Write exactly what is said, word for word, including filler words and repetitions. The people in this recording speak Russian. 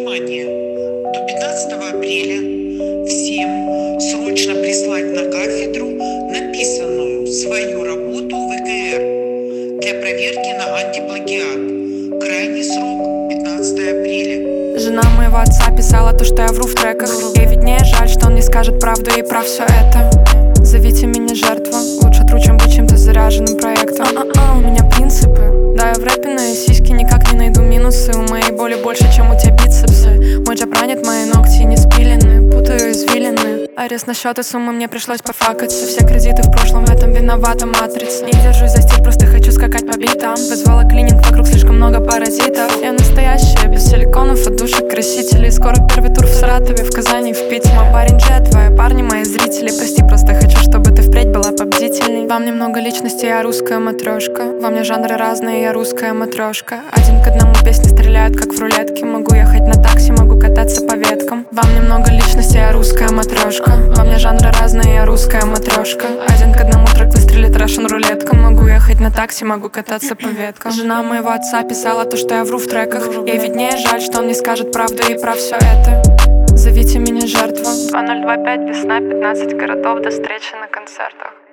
Внимание! До пятнадцатого апреля всем срочно прислать на кафедру написанную свою работу в вэ ка эр для проверки на антиплагиат. Крайний срок пятнадцатое апреля. Жена моего отца писала то, что я вру в треках. Ей виднее, жаль, что он не скажет правду и про все это. Зовите меня жертва, лучше тру, чем быть чем-то заряженным проектом. А-а-а, у меня принципы. Да, я в рэпе на сиськи никак не найду минусы. У моей боли больше, чем у тебя бицепсы. Мой джаб ранит, мои ногти не спилены, путаю извилины. Арест на счет и суммы мне пришлось пофакаться. Все кредиты в прошлом, в этом виновата матрица. Не держусь за стиль, просто хочу скакать по битам. Вызвала клининг, вокруг слишком много паразитов. Я настоящая, без силиконов и душек красителей. Скоро первый тур в Саратове, в Казани, в Питере. Мой парень Джет, твои парни, мои зрители. Прости, просто хочу, чтобы ты впредь была побдительней. Во мне много личности, я русская матрешка. Во мне жанры разные, я русская матрешка. Один к одному песни стреляют, как в рулетке. Могу ехать на такси, могу кататься по веткам. Во мне много личности, я русская матрешка. Во мне жанры разные, я русская матрешка. Один к одному трек выстрелит, Russian рулетка. Могу ехать на такси, могу кататься по веткам. Жена моего отца писала то, что я вру в треках. Ей виднее, жаль, что он не скажет правду и про все это. Зовите меня жертва. Два ноль два пять, весна, пятнадцать городов. До встречи на концертах.